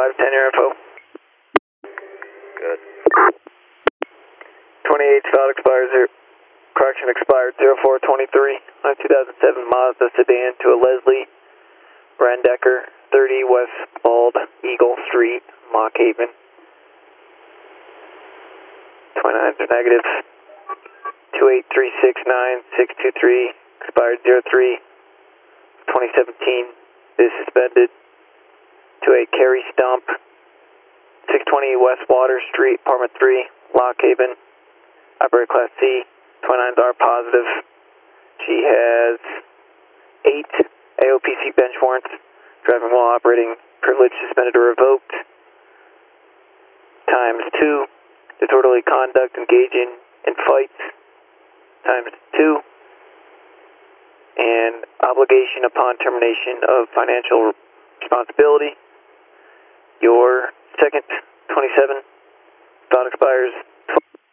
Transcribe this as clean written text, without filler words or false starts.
510 your info. Good. 28 valid expires here. Correction expired 0423 on a 2007 Mazda sedan to a Leslie Brandecker, 30 West Bald Eagle Street, Lock Haven. 29s are negative. 28369-623, expired 03 2017, is suspended. 28 Carrie Stump, 620 West Water Street, Apartment 3, Lock Haven, operator Class C. 29s are positive. She has 8 AOPC bench warrants, driving while operating privilege suspended or revoked, times 2, disorderly conduct engaging in fights, times 2, and obligation upon termination of financial responsibility. Your second 27 valid expires